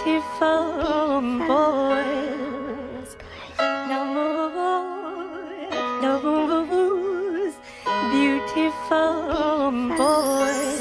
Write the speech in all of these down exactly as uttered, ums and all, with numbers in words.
beautiful boys. No more, no more, beautiful boys.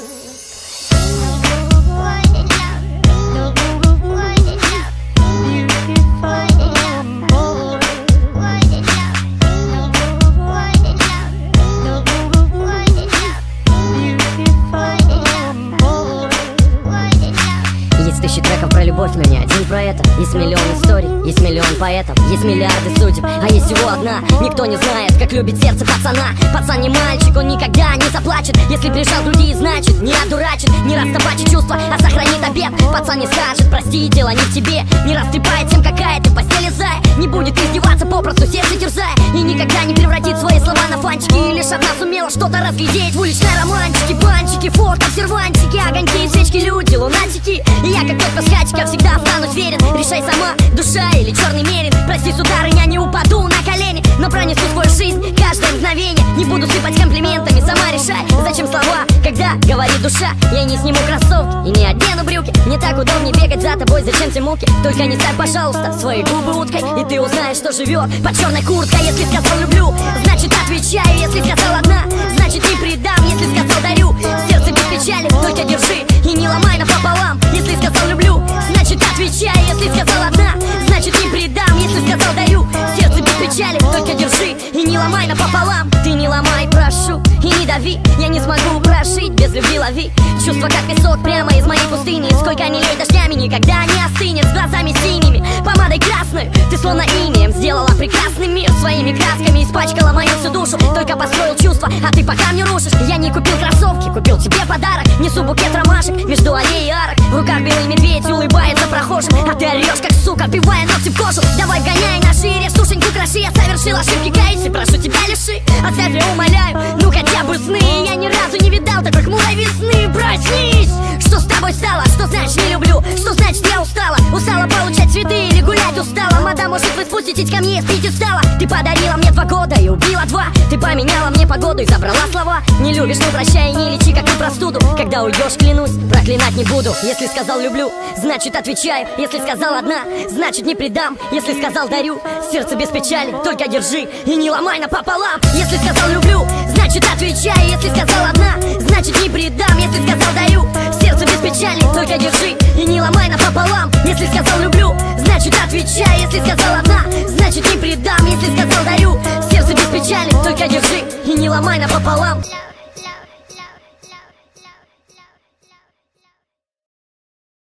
Тысячи треков про любовь, но не один про это. Есть миллион историй, есть миллион поэтов, есть миллиарды судеб, а есть всего одна. Никто не знает, как любит сердце пацана. Пацан не мальчик, он никогда не заплачет. Если прижал другие, значит не одурачит. Не растопачит чувства, а сохранит обет. Пацан не скажет, прости, дело не в тебе. Не растрепает тем, какая ты в постели зая. Не будет издеваться, попросту сердце терзая. И никогда не превратит свои слова на фанчики. И лишь одна сумела что-то разглядеть в уличной романтике. Банчики, фото, сервантики, огоньки, свечки, люди, лунатики. И я как тот пасхачик, я всегда останусь верен. Решай сама, душа или черный мерин. Прости, сударыня, не упаду на колени, но пронесу свою жизнь каждое мгновение. Не буду сыпать комплиментами, сама решай, зачем слова, когда говорит душа. Я не сниму кроссовки и не одену брюки. Мне так удобнее бегать за тобой, зачем те муки? Только не ставь, пожалуйста, свои губы уткой, и ты узнаешь, что живет под черной курткой. Если сказал люблю, значит отвечаю. Если сказал одна, значит не предам. Если сказал дарю, сердце без печали, только держи и не ломай напополам. Если сказал люблю, значит отвечай. Если сказал одна, значит не предам. Если сказал дарю, сердце без печали, только держи и не ломай напополам. Ты не ломай, прошу, и не дави. Я не смогу прожить без любви, лови чувства, как песок прямо из моей пустыни. Сколько ни лей дождями, никогда не остынет. С глазами синими, помадой красной, ты словно инеем сделала прекрасный мир. Своими красками испачкала мою всю душу. Только построил чувства, а ты пока мне рушишь. Я не купил кроссовки, купил тебе подарок. Несу букет ромашек между аллеей и арок. В руках белый медведь улыбается прохожим, а ты орешь, как сука, вбивая ногти в кожу. Давай гоняй на шире, сушеньку кроши. Я совершил ошибки, каюсь и прошу тебя лиши. Оставь, я умоляю, ну хотя бы сны. Я ни разу не видал такой хмурой весны. Проснись! Что с тобой стало? Что значит не люблю? Что значит я устала? Устала получать цветы или гулять устала? Мадам, может вы спуститесь ко мне, спить устала? Ты подарила мне два года и убила два. Ты поменяла мне погоду и забрала слова. Не любишь, ну прощай, не лечи, как и простуду. Когда уйдешь, клянусь, проклинать не буду. Если сказал люблю, значит отвечаю. Если сказал одна, значит не предам. Если сказал дарю, сердце без печали, только держи и не ломай напополам. Если сказал люблю, значит отвечай. Если сказал одна, значит не предам. Если сказал дарю, сердце без печали, только держи и не ломай напополам. Если сказал люблю, значит отвечай. Если сказал одна, значит не предам. Если сказал дарю, сердце без печали, только держи и не ломай напополам.